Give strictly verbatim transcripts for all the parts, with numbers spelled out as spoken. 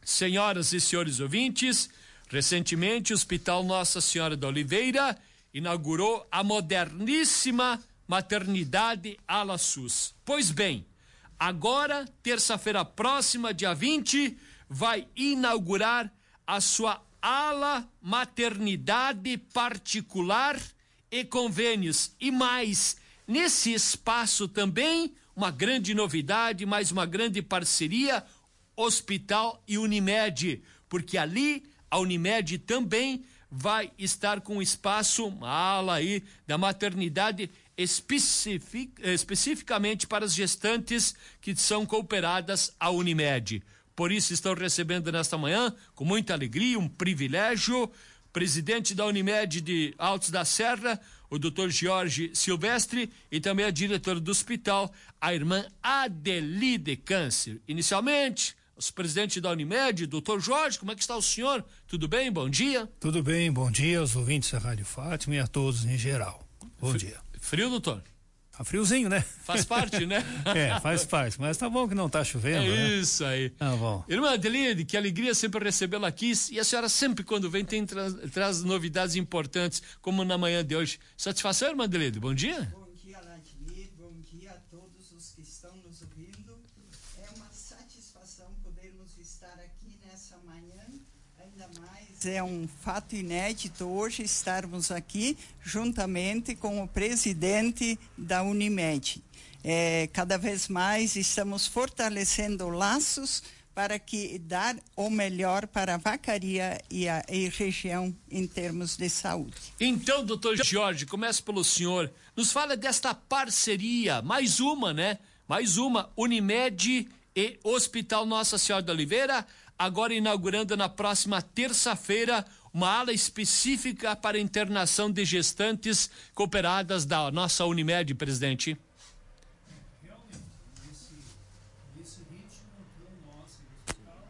Senhoras e senhores ouvintes, recentemente o Hospital Nossa Senhora da Oliveira inaugurou a moderníssima maternidade ala SUS. Pois bem, agora, terça-feira próxima, dia vinte, vai inaugurar a sua ala maternidade particular e convênios. E mais, nesse espaço também, uma grande novidade, mais uma grande parceria, Hospital e Unimed, porque ali a Unimed também vai estar com espaço, uma ala aí da maternidade especific, especificamente para as gestantes que são cooperadas à Unimed. Por isso estão recebendo nesta manhã, com muita alegria, um privilégio, presidente da Unimed de Altos da Serra, o doutor Jorge Silvestre, e também a diretora do hospital, a irmã Adelide Câncer. Inicialmente, o presidente da Unimed, doutor Jorge, como é que está o senhor? Tudo bem? Bom dia. Tudo bem, bom dia aos ouvintes da Rádio Fátima e a todos em geral. Bom Frio, dia. Frio, doutor? Tá friozinho, né? Faz parte, né? É, faz parte, mas tá bom que não tá chovendo, é né? Isso aí. Tá bom. Irmã Adelide, que alegria sempre recebê-la aqui, e a senhora sempre quando vem tem tra traz novidades importantes, como na manhã de hoje. Satisfação, irmã Adelide, bom dia. Bom dia, Ladimir, bom dia a todos os que estão nos ouvindo. É uma satisfação podermos estar aqui nessa manhã, ainda mais é um fato inédito hoje estarmos aqui juntamente com o presidente da Unimed. É, cada vez mais estamos fortalecendo laços para que dar o melhor para a Vacaria e a e região em termos de saúde. Então, doutor Jorge, começa pelo senhor. Nos fala desta parceria, mais uma, né? Mais uma, Unimed e Hospital Nossa Senhora da Oliveira, agora inaugurando na próxima terça-feira uma ala específica para internação de gestantes cooperadas da nossa Unimed, presidente. Realmente, nesse, nesse ritmo, então, nós e o hospital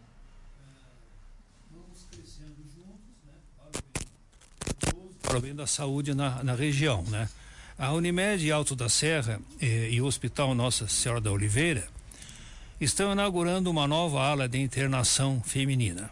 é, vamos crescendo juntos, né, para o bem, para o bem da saúde na, na região, né? A Unimed Alto da Serra e, e o Hospital Nossa Senhora da Oliveira estão inaugurando uma nova ala de internação feminina.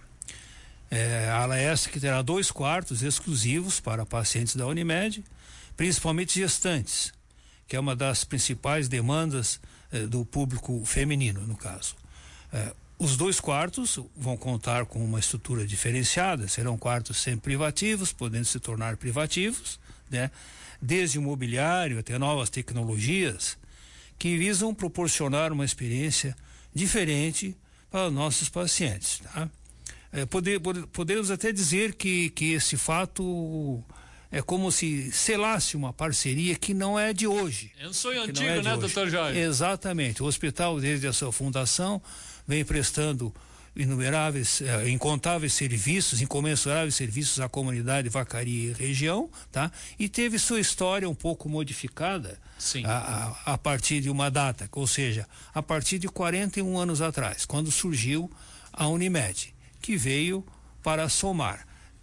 É, a ala essa que terá dois quartos exclusivos para pacientes da Unimed, principalmente gestantes, que é uma das principais demandas eh, do público feminino, no caso. Eh, os dois quartos vão contar com uma estrutura diferenciada, serão quartos sempre privativos, podendo se tornar privativos, né? Desde o mobiliário até novas tecnologias que visam proporcionar uma experiência diferente para os nossos pacientes, tá? É, poder, poder, podemos até dizer que, que esse fato é como se selasse uma parceria que não é de hoje. É um sonho antigo, é né, doutor Jorge? Exatamente. O hospital, desde a sua fundação, vem prestando inumeráveis, eh, incontáveis serviços, incomensuráveis serviços à comunidade Vacaria e região, tá? E teve sua história um pouco modificada. Sim. A, a, a partir de uma data, ou seja, a partir de quarenta e um anos atrás, quando surgiu a Unimed, que veio para somar,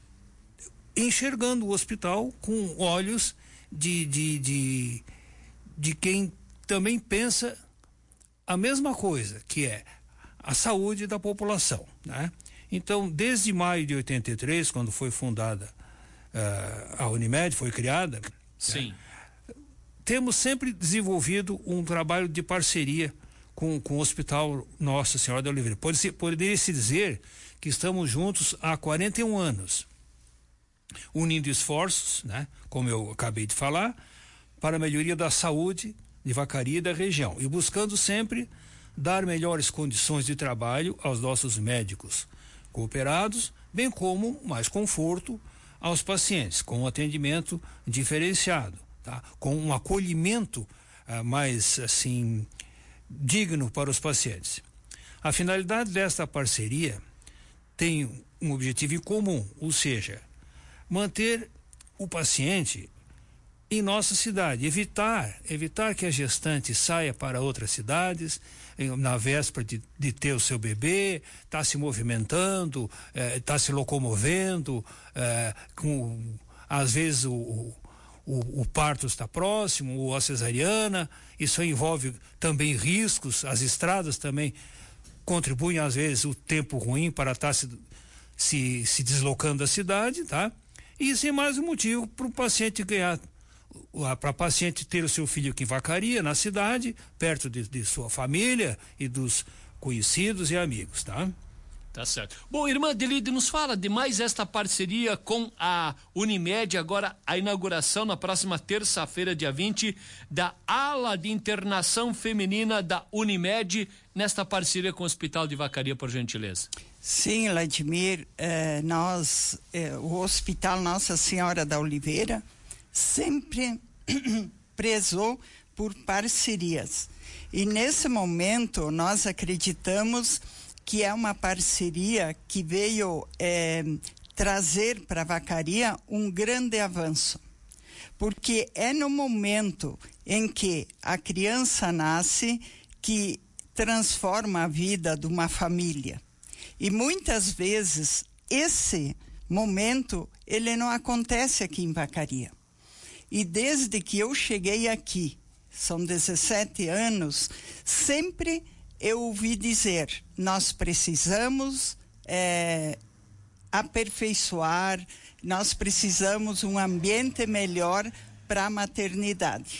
enxergando o hospital com olhos de, de, de, de quem também pensa a mesma coisa, que é a saúde da população, né? Então, desde maio de oitenta e três, quando foi fundada uh, a Unimed, foi criada, sim, né? Temos sempre desenvolvido um trabalho de parceria com, com o Hospital Nossa Senhora da Oliveira. Pode-se, poderia-se dizer que estamos juntos há quarenta e um anos, unindo esforços, né? Como eu acabei de falar, para a melhoria da saúde de Vacaria e da região, e buscando sempre dar melhores condições de trabalho aos nossos médicos cooperados, bem como mais conforto aos pacientes, com um atendimento diferenciado, tá? Com um acolhimento ah, mais assim digno para os pacientes. A finalidade desta parceria tem um objetivo em comum, ou seja, manter o paciente em nossa cidade, evitar, evitar que a gestante saia para outras cidades em, na véspera de, de ter o seu bebê, está se movimentando, está eh, se locomovendo, eh, com, às vezes o, o, o, o parto está próximo, ou a cesariana, isso envolve também riscos, as estradas também contribuem às vezes o tempo ruim para estar se, se, se deslocando da cidade, tá? E isso é mais um motivo para o paciente ganhar, para a paciente ter o seu filho aqui em Vacaria, na cidade, perto de, de sua família e dos conhecidos e amigos, tá? Tá certo. Bom, irmã Adelide, nos fala de mais esta parceria com a Unimed, agora a inauguração na próxima terça-feira, dia vinte, da ala de internação feminina da Unimed, nesta parceria com o Hospital de Vacaria, por gentileza. Sim, Vladimir, eh, nós, eh, o Hospital Nossa Senhora da Oliveira sempre prezou por parcerias. E nesse momento nós acreditamos que é uma parceria que veio é, trazer para a Vacaria um grande avanço. Porque é no momento em que a criança nasce que transforma a vida de uma família. E muitas vezes esse momento ele não acontece aqui em Vacaria. E desde que eu cheguei aqui, são dezessete anos, sempre eu ouvi dizer, nós precisamos é, aperfeiçoar, nós precisamos um ambiente melhor para a maternidade.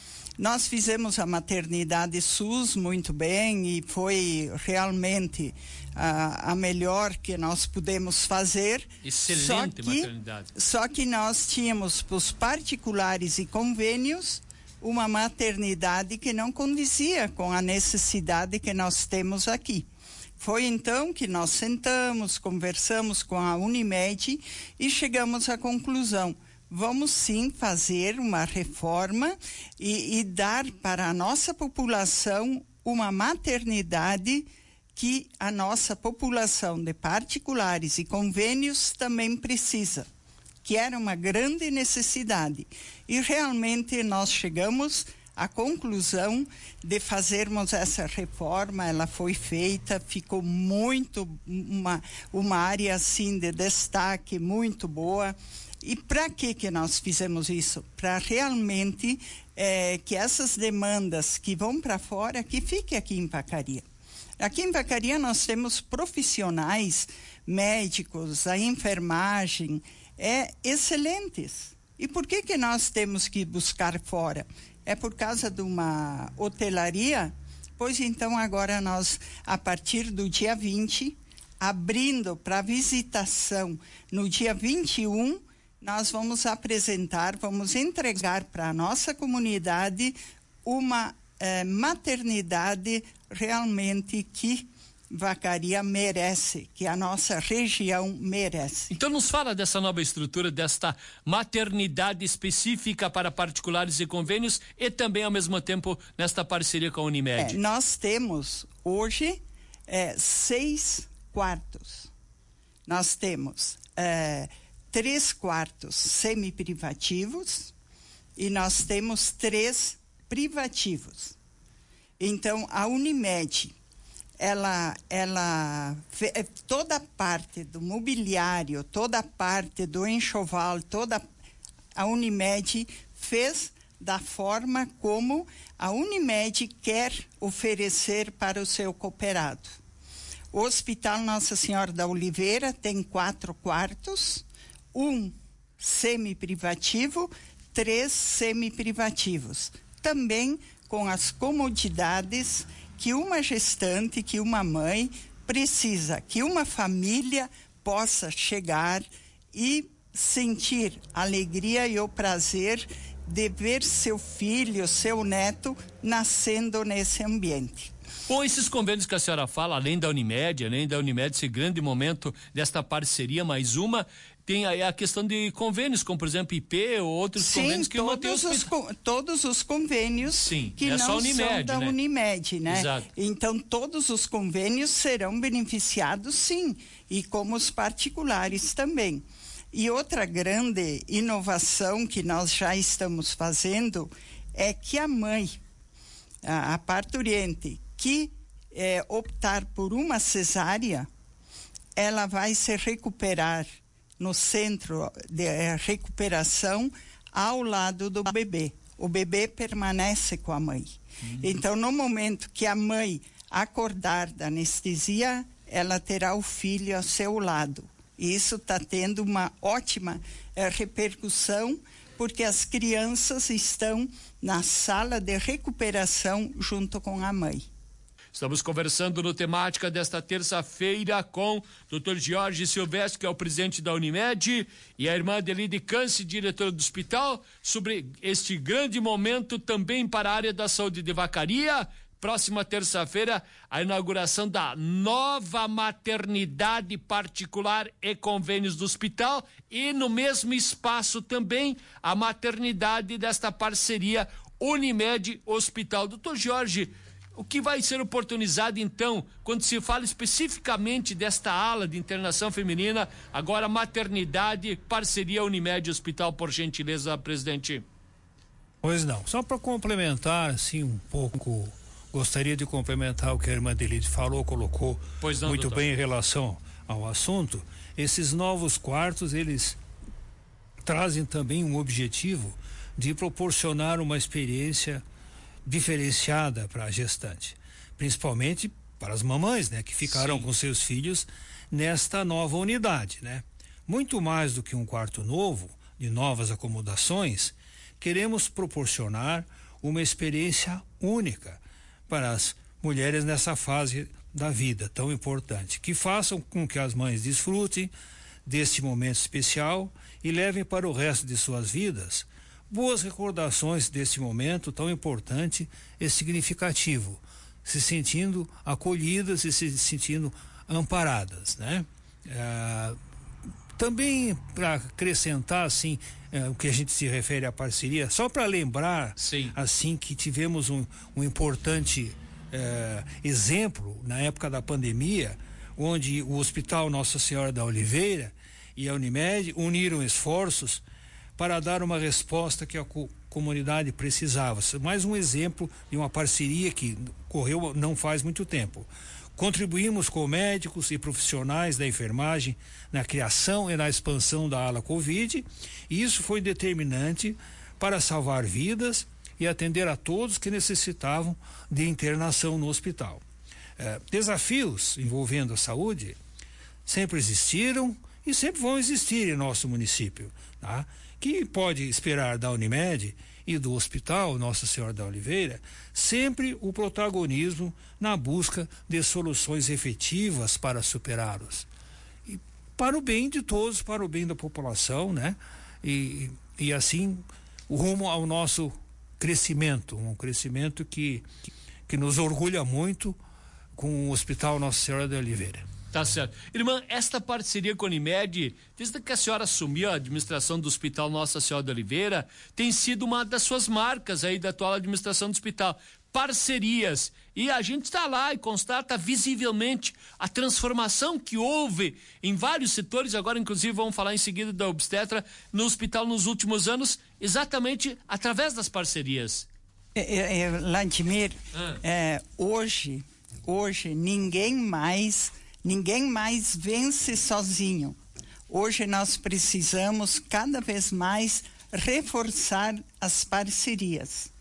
Nós fizemos a maternidade SUS muito bem e foi realmente a, a melhor que nós pudemos fazer. Excelente só que, maternidade. Só que nós tínhamos para os particulares e convênios uma maternidade que não condizia com a necessidade que nós temos aqui. Foi então que nós sentamos, conversamos com a Unimed e chegamos à conclusão, vamos sim fazer uma reforma e, e dar para a nossa população uma maternidade que a nossa população de particulares e convênios também precisa, que era uma grande necessidade. E realmente nós chegamos à conclusão de fazermos essa reforma, ela foi feita, ficou muito, uma, uma área assim de destaque muito boa. E para que que nós fizemos isso? Para realmente é, que essas demandas que vão para fora, que fiquem aqui em Vacaria. Aqui em Vacaria nós temos profissionais, médicos, a enfermagem, é, excelentes. E por que que nós temos que buscar fora? É por causa de uma hotelaria? Pois então agora nós, a partir do dia vinte, abrindo para visitação no dia vinte e um, nós vamos apresentar, vamos entregar para a nossa comunidade uma eh, maternidade realmente que Vacaria merece, que a nossa região merece. Então nos fala dessa nova estrutura, desta maternidade específica para particulares e convênios e também ao mesmo tempo nesta parceria com a Unimed. É, nós temos hoje é, seis quartos. Nós temos é, três quartos semi-privativos e nós temos três privativos. Então a Unimed, ela, ela, toda a parte do mobiliário, toda a parte do enxoval, toda a Unimed fez da forma como a Unimed quer oferecer para o seu cooperado. O Hospital Nossa Senhora da Oliveira tem quatro quartos, um semi-privativo, três semi-privativos, também com as comodidades que uma gestante, que uma mãe precisa, que uma família possa chegar e sentir a alegria e o prazer de ver seu filho, seu neto nascendo nesse ambiente. Bom, esses convênios que a senhora fala, além da Unimed, além da Unimed, esse grande momento desta parceria, mais uma, tem aí a questão de convênios, como por exemplo I P ou outros Sim, convênios que todos os, todos os convênios Sim, que é não só Unimed, são da né? Unimed, né? Exato. Então todos os convênios serão beneficiados, sim, e como os particulares também. E outra grande inovação que nós já estamos fazendo é que a mãe, a, a parturiente, que é, optar por uma cesárea, ela vai se recuperar no centro de é, recuperação ao lado do bebê. O bebê permanece com a mãe. Uhum. Então, no momento que a mãe acordar da anestesia, ela terá o filho ao seu lado. E isso está tendo uma ótima eh, repercussão, porque as crianças estão na sala de recuperação junto com a mãe. Estamos conversando no Temática desta terça-feira com doutor Jorge Silvestre, que é o presidente da Unimed, e a irmã Adelide Câncer, diretora do hospital, sobre este grande momento também para a área da saúde de Vacaria. Próxima terça-feira, a inauguração da nova maternidade particular e convênios do hospital, e no mesmo espaço também a maternidade desta parceria Unimed Hospital. Doutor Jorge, o que vai ser oportunizado então, quando se fala especificamente desta ala de internação feminina, agora maternidade, parceria Unimed Hospital, por gentileza, presidente? Pois não, só para complementar assim um pouco, gostaria de complementar o que a irmã Adelide falou, colocou pois não, muito doutor. bem em relação ao assunto. Esses novos quartos, eles trazem também um objetivo de proporcionar uma experiência diferenciada para a gestante, principalmente para as mamães, né, que ficaram Sim. com seus filhos nesta nova unidade, né? Muito mais do que um quarto novo, de novas acomodações, queremos proporcionar uma experiência única para as mulheres nessa fase da vida tão importante, que façam com que as mães desfrutem deste momento especial e levem para o resto de suas vidas boas recordações desse momento tão importante e significativo, se sentindo acolhidas e se sentindo amparadas, né? Ah, também para acrescentar assim eh, o que a gente se refere à parceria, só para lembrar Sim. assim que tivemos um, um importante eh, exemplo na época da pandemia, onde o Hospital Nossa Senhora da Oliveira e a Unimed uniram esforços para dar uma resposta que a co- comunidade precisava. Mais um exemplo de uma parceria que ocorreu não faz muito tempo. Contribuímos com médicos e profissionais da enfermagem na criação e na expansão da ala Covid, e isso foi determinante para salvar vidas e atender a todos que necessitavam de internação no hospital. Eh, desafios envolvendo a saúde sempre existiram e sempre vão existir em nosso município, tá? Que pode esperar da Unimed e do Hospital Nossa Senhora da Oliveira sempre o protagonismo na busca de soluções efetivas para superá-los. E para o bem de todos, para o bem da população, né? E, e assim, o rumo ao nosso crescimento, um crescimento que, que, que nos orgulha muito com o Hospital Nossa Senhora da Oliveira. Tá certo. Irmã, esta parceria com a Unimed, desde que a senhora assumiu a administração do Hospital Nossa Senhora de Oliveira, tem sido uma das suas marcas aí da atual administração do hospital. Parcerias. E a gente está lá e constata visivelmente a transformação que houve em vários setores, agora inclusive vamos falar em seguida da obstetra, no hospital nos últimos anos, exatamente através das parcerias. É, é, é, Landimir, ah. é, hoje, hoje ninguém mais... Ninguém mais vence sozinho. Hoje nós precisamos cada vez mais reforçar as parcerias.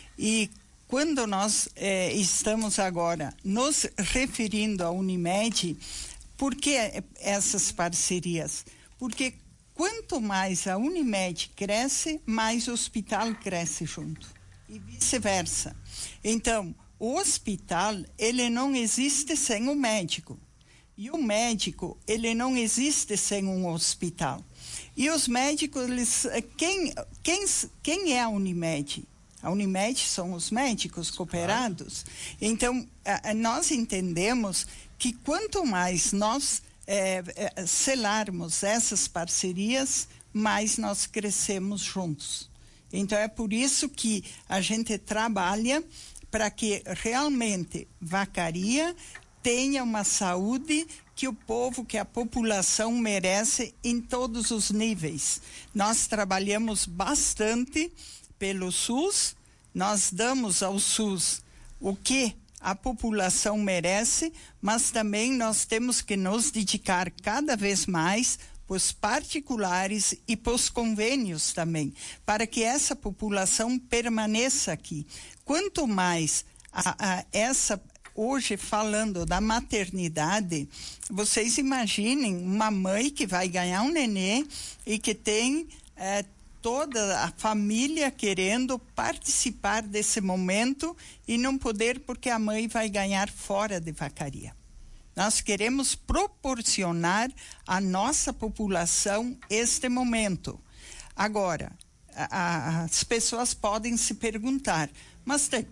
E quando nós eh, estamos agora nos referindo à Unimed, por que essas parcerias? Porque quanto mais a Unimed cresce, mais o hospital cresce junto. E vice-versa. Então, o hospital, ele não existe sem o médico. E o médico, ele não existe sem um hospital. E os médicos, eles, quem, quem, quem é a Unimed? A Unimed são os médicos cooperados. Então, a, a, nós entendemos que quanto mais nós é, é, selarmos essas parcerias, mais nós crescemos juntos. Então, é por isso que a gente trabalha para que realmente Vacaria tenha uma saúde que o povo, que a população merece em todos os níveis. Nós trabalhamos bastante pelo SUS, nós damos ao SUS o que a população merece, mas também nós temos que nos dedicar cada vez mais para os particulares e para os convênios também, para que essa população permaneça aqui. Quanto mais a, a, essa hoje, falando da maternidade, vocês imaginem uma mãe que vai ganhar um nenê e que tem é, toda a família querendo participar desse momento e não poder porque a mãe vai ganhar fora de Vacaria. Nós queremos proporcionar à nossa população este momento. Agora, a, a, as pessoas podem se perguntar, mas tem,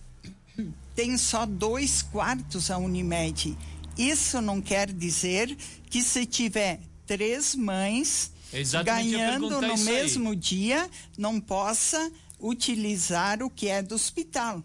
tem só dois quartos a Unimed. Isso não quer dizer que se tiver três mães ganhando no mesmo aí. dia, não possa utilizar o que é do hospital.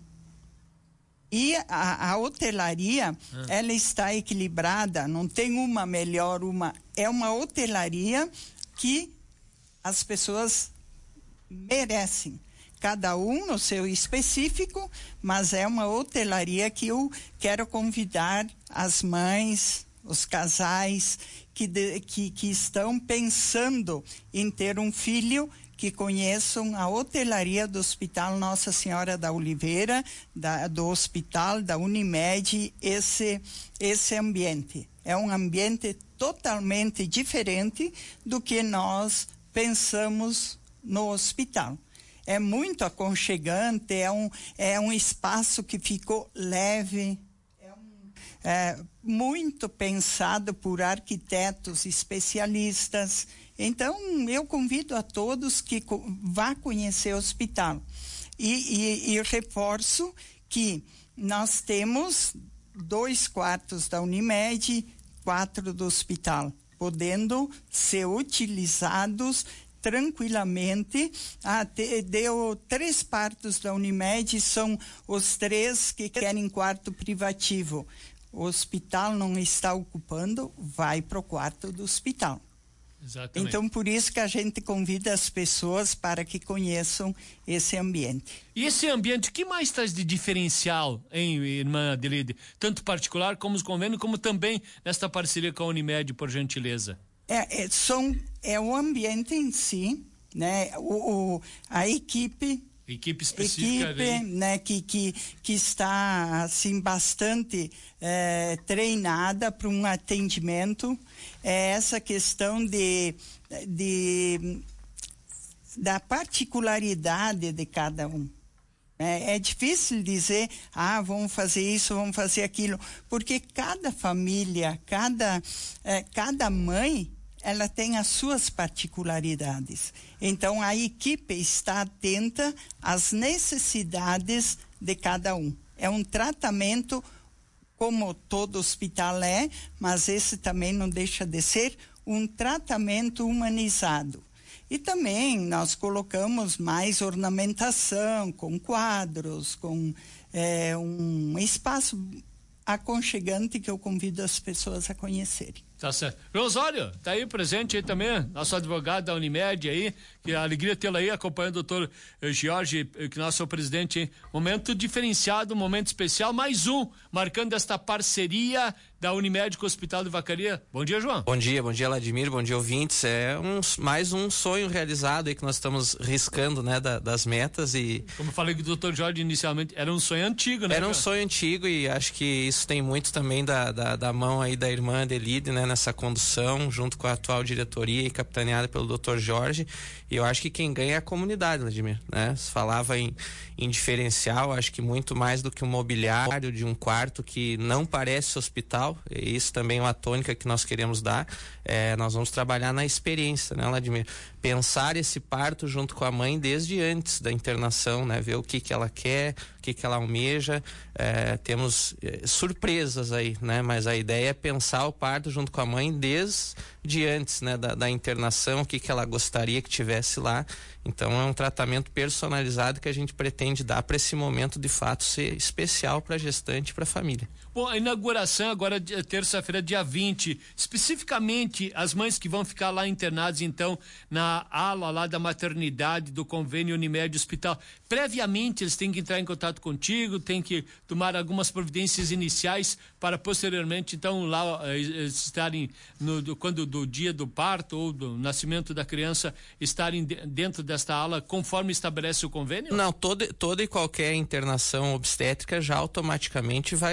E a, a hotelaria, ah. ela está equilibrada, não tem uma melhor, uma... É uma hotelaria que as pessoas merecem. Cada um no seu específico, mas é uma hotelaria que eu quero convidar as mães, os casais que, de, que, que estão pensando em ter um filho, que conheçam a hotelaria do Hospital Nossa Senhora da Oliveira, da, do Hospital da Unimed, esse, esse ambiente. É um ambiente totalmente diferente do que nós pensamos no hospital. É muito aconchegante, é um, é um espaço que ficou leve, é, um, é muito pensado por arquitetos especialistas. Então, eu convido a todos que co- vá conhecer o hospital. E, e, e reforço que nós temos dois quartos da Unimed, quatro do hospital, podendo ser utilizados tranquilamente. Ah, te, deu três partos da Unimed, são os três que querem quarto privativo. O hospital não está ocupando, vai para o quarto do hospital. Exatamente. Então, por isso que a gente convida as pessoas para que conheçam esse ambiente. E esse ambiente, o que mais traz de diferencial, hein, irmã Adelide? Tanto particular como os convênios, como também nesta parceria com a Unimed, por gentileza. É, é, são, é o ambiente em si, né? O, o, a equipe... Equipe específica. Equipe, né, que, que, que está, assim, bastante é, treinada para um atendimento. É essa questão de, de, da particularidade de cada um. É, é difícil dizer, ah, vamos fazer isso, vamos fazer aquilo, porque cada família, cada, é, cada mãe, ela tem as suas particularidades. Então, a equipe está atenta às necessidades de cada um. É um tratamento, como todo hospital é, mas esse também não deixa de ser um tratamento humanizado. E também nós colocamos mais ornamentação, com quadros, com é, um espaço aconchegante que eu convido as pessoas a conhecerem. Tá certo. Rosório, tá aí presente aí também, nosso advogado da Unimed aí, que a alegria tê-lo aí, acompanhando o doutor Jorge, que nosso presidente, hein? Momento diferenciado, momento especial, mais um, marcando esta parceria da Unimed com o Hospital de Vacaria. Bom dia, João. Bom dia, bom dia, Vladimir, bom dia, ouvintes. É um, mais um sonho realizado aí que nós estamos riscando, né, da, das metas e... Como eu falei com o doutor Jorge inicialmente, era um sonho antigo, né? Era um sonho antigo e acho que isso tem muito também da, da, da mão aí da irmã Adelide, né, nessa condução, junto com a atual diretoria e capitaneada pelo doutor Jorge. E eu acho que quem ganha é a comunidade, Vladimir, né? Se falava em, em diferencial, acho que muito mais do que um mobiliário de um quarto que não parece hospital, e isso também é uma tônica que nós queremos dar. É, nós vamos trabalhar na experiência, né, Vladimir? Pensar esse parto junto com a mãe desde antes da internação, né? Ver o que que ela quer, o que que ela almeja. É, temos é, surpresas aí, né? Mas a ideia é pensar o parto junto com a mãe desde antes, né? Da, da internação, o que que ela gostaria que tivesse lá. Então é um tratamento personalizado que a gente pretende dar para esse momento de fato ser especial para a gestante e para a família. Bom, a inauguração agora terça-feira, dia vinte, especificamente as mães que vão ficar lá internadas então na ala lá da maternidade do convênio Unimed Hospital, previamente eles têm que entrar em contato contigo, têm que tomar algumas providências iniciais para posteriormente então lá eh, estarem no, do, quando do dia do parto ou do nascimento da criança estarem de, dentro desta ala conforme estabelece o convênio? Não, toda, toda e qualquer internação obstétrica já automaticamente vai ser direcionada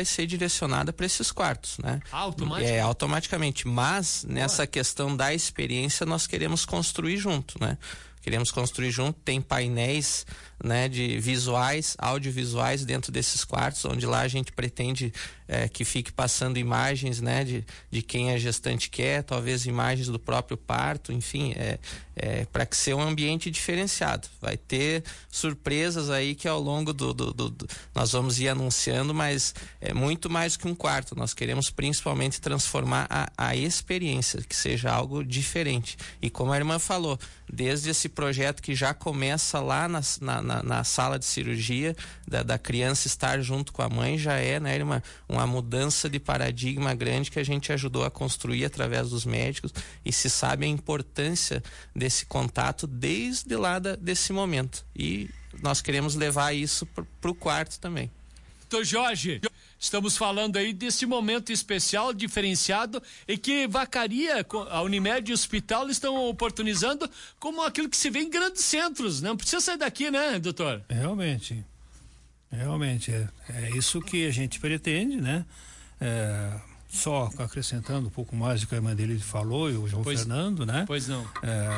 direcionada para esses quartos, né? Automaticamente. É, automaticamente. Mas Boa. nessa questão da experiência nós queremos construir junto, né? Queremos construir junto, tem painéis, né, de visuais, audiovisuais dentro desses quartos, onde lá a gente pretende é, que fique passando imagens, né, de, de quem a gestante quer, talvez imagens do próprio parto, enfim, é, é, para que seja um ambiente diferenciado. Vai ter surpresas aí que ao longo do, do, do, do nós vamos ir anunciando, mas é muito mais que um quarto. Nós queremos principalmente transformar a, a experiência, que seja algo diferente. E como a irmã falou, desde esse projeto que já começa lá na, na, na, na sala de cirurgia, da, da criança estar junto com a mãe, já é, né, irmã, uma mudança de paradigma grande que a gente ajudou a construir através dos médicos, e se sabe a importância desse contato desde lá da, desse momento. E nós queremos levar isso para o quarto também. Doutor Jorge, estamos falando aí desse momento especial, diferenciado, e que Vacaria, a Unimed e o hospital estão oportunizando como aquilo que se vê em grandes centros. Não precisa sair daqui, né, doutor? Realmente, realmente, é, é isso que a gente pretende, né? É, só acrescentando um pouco mais do que a irmã dele falou, e o João pois, Fernando, né? Pois não.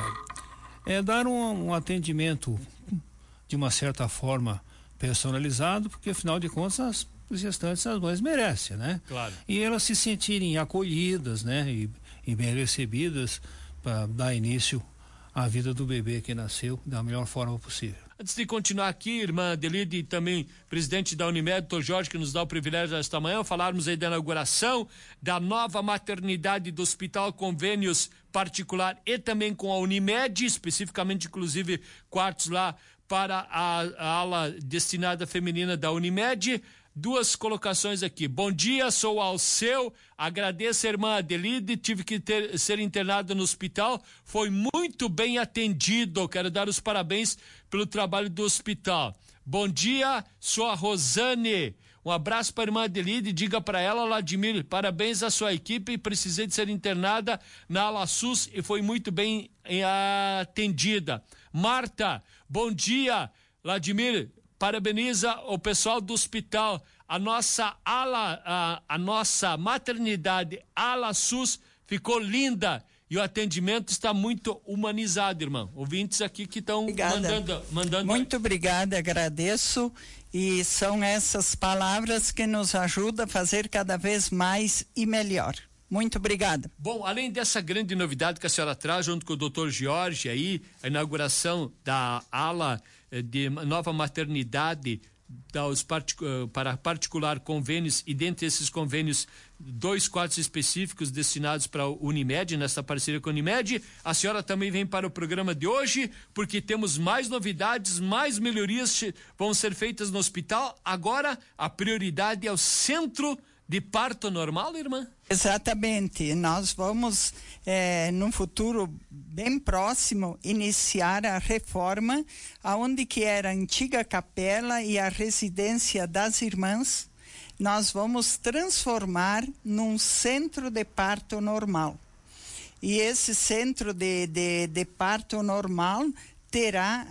É, é dar um, um atendimento de uma certa forma personalizado, porque afinal de contas as gestantes, as mães merecem, né? Claro. E elas se sentirem acolhidas, né? E, e bem recebidas para dar início à vida do bebê que nasceu da melhor forma possível. Antes de continuar aqui, irmã Adelide e também presidente da Unimed, doutor Jorge, que nos dá o privilégio esta manhã, falarmos aí da inauguração da nova maternidade do Hospital Convênios Particular e também com a Unimed, especificamente, inclusive, quartos lá para a, a ala destinada feminina da Unimed. Duas colocações aqui. Bom dia, sou Alceu, agradeço a irmã Adelide, tive que ter, ser internado no hospital, foi muito bem atendido, quero dar os parabéns pelo trabalho do hospital. Bom dia, sou a Rosane, um abraço para a irmã Adelide, diga para ela, Vladimir, parabéns à sua equipe, precisei de ser internada na ala SUS e foi muito bem atendida. Marta, bom dia, Vladimir, parabeniza o pessoal do hospital, a nossa ala, a, a nossa maternidade ala SUS ficou linda e o atendimento está muito humanizado, irmão. Ouvintes aqui que estão mandando, mandando. Muito obrigada, agradeço, e são essas palavras que nos ajudam a fazer cada vez mais e melhor. Muito obrigada. Bom, além dessa grande novidade que a senhora traz, junto com o doutor Jorge, aí, a inauguração da ala de nova maternidade das partic- para particular convênios, e dentre esses convênios, dois quartos específicos destinados para a Unimed, nessa parceria com a Unimed. A senhora também vem para o programa de hoje, porque temos mais novidades, mais melhorias vão ser feitas no hospital. Agora, a prioridade é o centro de parto normal, irmã? Exatamente. Nós vamos, é, num futuro bem próximo, iniciar a reforma aonde que era a antiga capela e a residência das irmãs. Nós vamos transformar num centro de parto normal. E esse centro de, de, de parto normal terá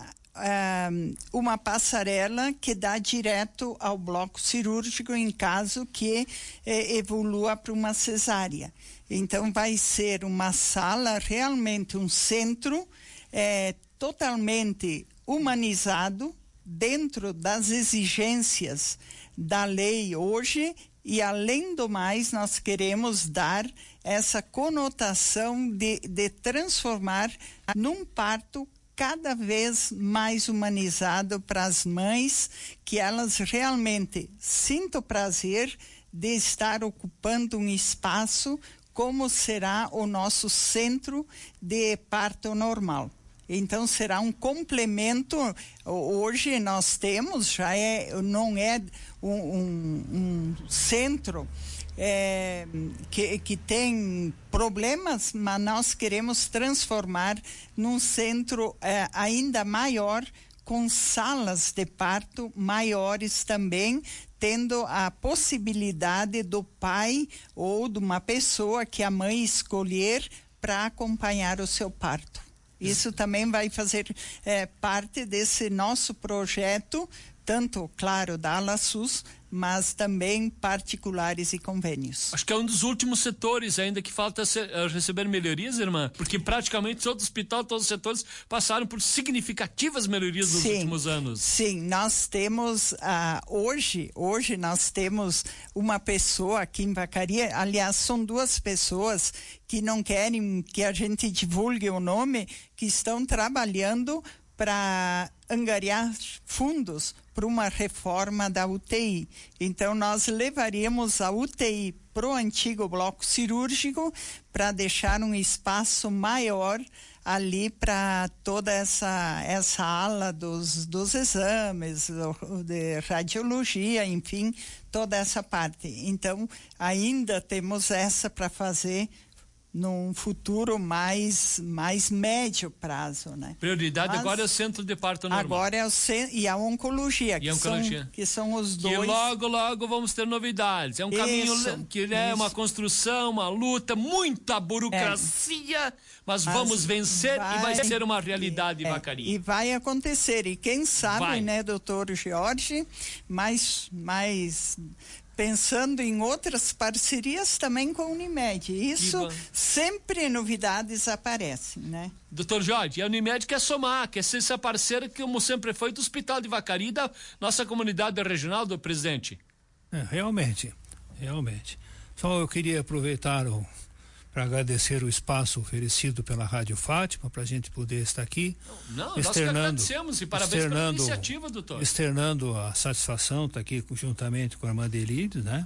Uh, uma passarela que dá direto ao bloco cirúrgico em caso que eh, evolua para uma cesárea. Então vai ser uma sala, realmente um centro eh, totalmente humanizado dentro das exigências da lei hoje, e além do mais nós queremos dar essa conotação de, de transformar num parto cada vez mais humanizado para as mães, que elas realmente sintam prazer de estar ocupando um espaço como será o nosso centro de parto normal. Então será um complemento. Hoje nós temos, já é, não é um, um, um centro É, que, que tem problemas, mas nós queremos transformar num centro é, ainda maior, com salas de parto maiores também, tendo a possibilidade do pai ou de uma pessoa que a mãe escolher para acompanhar o seu parto. Isso também vai fazer é, parte desse nosso projeto, tanto, claro, da ala SUS, mas também particulares e convênios. Acho que é um dos últimos setores ainda que falta ser, uh, receber melhorias, irmã, porque praticamente todo o hospital, todos os setores passaram por significativas melhorias nos sim, últimos anos. Sim, nós temos, uh, hoje, hoje nós temos uma pessoa aqui em Vacaria, aliás, são duas pessoas que não querem que a gente divulgue o nome, que estão trabalhando para angariar fundos para uma reforma da U T I. Então, nós levaríamos a U T I para o antigo bloco cirúrgico para deixar um espaço maior ali para toda essa, essa ala dos, dos exames, de radiologia, enfim, toda essa parte. Então, ainda temos essa para fazer num futuro mais, mais médio prazo, né? Prioridade Mas agora é o centro de parto normal. Agora é o centro, e a oncologia, e que, a oncologia. São, que são os que dois. Que logo, logo vamos ter novidades. É um isso, caminho que é isso. uma construção, uma luta, muita burocracia, é. mas, mas vamos vencer vai, e vai ser uma realidade, é, Vacaria. E vai acontecer. E quem sabe, vai. né, doutor Jorge, mais... mais pensando em outras parcerias também com a Unimed. Isso sempre novidades aparecem, né? Doutor Jorge, a Unimed quer somar, quer ser essa parceira, como sempre foi, do Hospital de Vacaria e da nossa comunidade regional, do presidente. É, realmente, realmente. Só eu queria aproveitar o para agradecer o espaço oferecido pela Rádio Fátima, para a gente poder estar aqui. Não, nós que agradecemos e parabéns pela iniciativa, doutor. Externando a satisfação, estar aqui juntamente com a irmã Delide, né?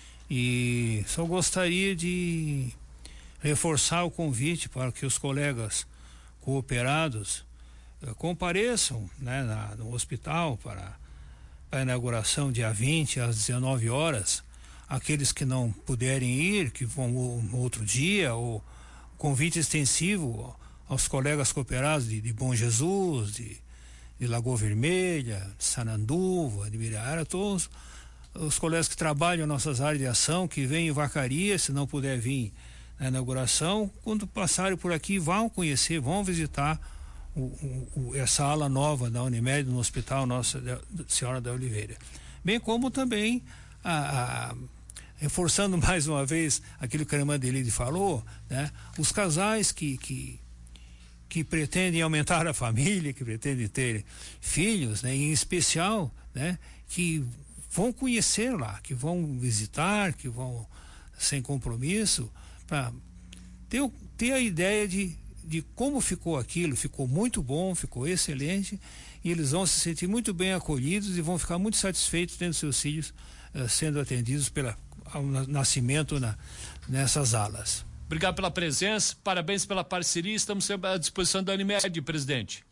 E só gostaria de reforçar o convite para que os colegas cooperados eh, compareçam, né, na, no hospital para a inauguração dia vinte às dezenove horas. Aqueles que não puderem ir, que vão no outro dia, ou convite extensivo aos colegas cooperados de, de Bom Jesus, de, de Lagoa Vermelha, de Sananduva, de Miriara, todos os colegas que trabalham em nossas áreas de ação, que vêm em Vacaria, se não puder vir na inauguração, quando passarem por aqui, vão conhecer, vão visitar o, o, essa ala nova da Unimed no Hospital Nossa Senhora da Oliveira. Bem como também a, a reforçando mais uma vez aquilo que a irmã Delide falou, né? Os casais que, que, que pretendem aumentar a família, que pretendem ter filhos, né? Em especial, né? Que vão conhecer lá, que vão visitar, que vão sem compromisso, para ter, ter a ideia de, de como ficou aquilo. Ficou muito bom, ficou excelente, e eles vão se sentir muito bem acolhidos e vão ficar muito satisfeitos tendo seus filhos uh, sendo atendidos pela ao nascimento na, nessas alas. Obrigado pela presença, parabéns pela parceria, estamos à disposição da Unimed, presidente.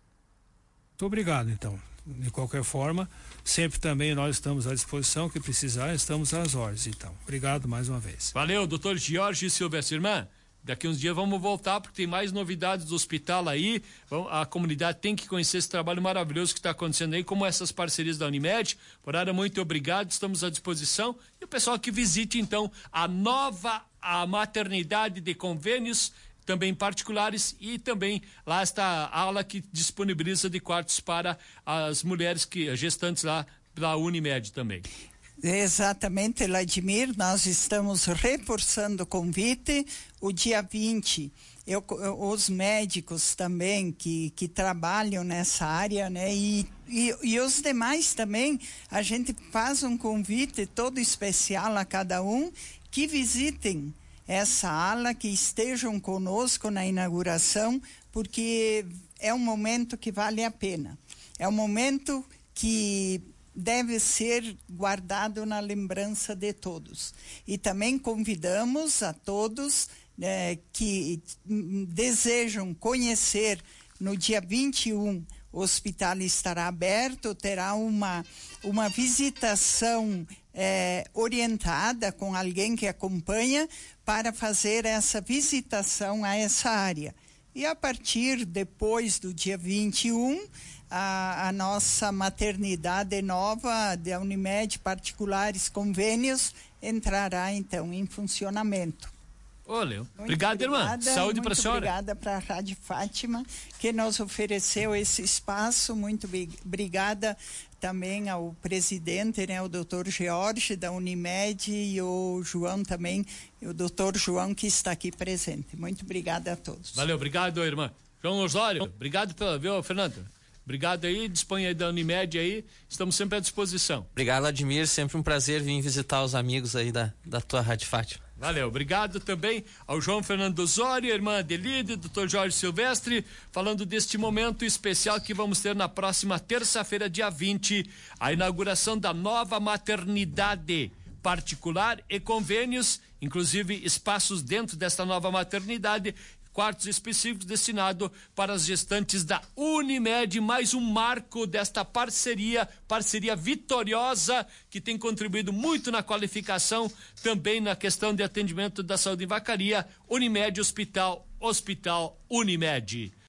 Muito obrigado, então. De qualquer forma, sempre também nós estamos à disposição, que precisar, estamos às ordens, então. Obrigado mais uma vez. Valeu, doutor Jorge Silvestre. Irmã, daqui uns dias vamos voltar, porque tem mais novidades do hospital aí. A comunidade tem que conhecer esse trabalho maravilhoso que está acontecendo aí, como essas parcerias da Unimed. Por hora, muito obrigado, estamos à disposição. E o pessoal que visite, então, a nova a maternidade de convênios, também particulares, e também lá está a ala que disponibiliza de quartos para as mulheres que gestantes lá da Unimed também. Exatamente, Vladimir, nós estamos reforçando o convite. O dia vinte, eu, os médicos também que, que trabalham nessa área, né? E, e, e os demais também, a gente faz um convite todo especial a cada um que visitem essa ala, que estejam conosco na inauguração, porque é um momento que vale a pena. É um momento que deve ser guardado na lembrança de todos. E também convidamos a todos eh, que desejam conhecer, no dia vinte e um, o hospital estará aberto, terá uma, uma visitação eh, orientada com alguém que acompanha para fazer essa visitação a essa área. E a partir depois do dia vinte e um, A, a nossa maternidade nova da Unimed, particulares convênios, entrará então em funcionamento. Olha, obrigado, irmã. Saúde para a senhora. Obrigada para a Rádio Fátima, que nos ofereceu esse espaço. Muito obrigada também ao presidente, né, o doutor Jorge, da Unimed, e o João também, e o doutor João, que está aqui presente. Muito obrigada a todos. Valeu, obrigado, irmã. João Osório, obrigado pela, viu, Fernando? Obrigado aí, dispõe aí da Unimed aí, estamos sempre à disposição. Obrigado, Admir, sempre um prazer vir visitar os amigos aí da, da tua Rádio Fátima. Valeu, obrigado também ao João Fernando Osório, irmã Adelide, doutor Jorge Silvestre, falando deste momento especial que vamos ter na próxima terça-feira, dia vinte, a inauguração da nova maternidade particular e convênios, inclusive espaços dentro desta nova maternidade, quartos específicos destinados para as gestantes da Unimed, mais um marco desta parceria, parceria vitoriosa, que tem contribuído muito na qualificação, também na questão de atendimento da saúde em Vacaria. Unimed Hospital, Hospital Unimed.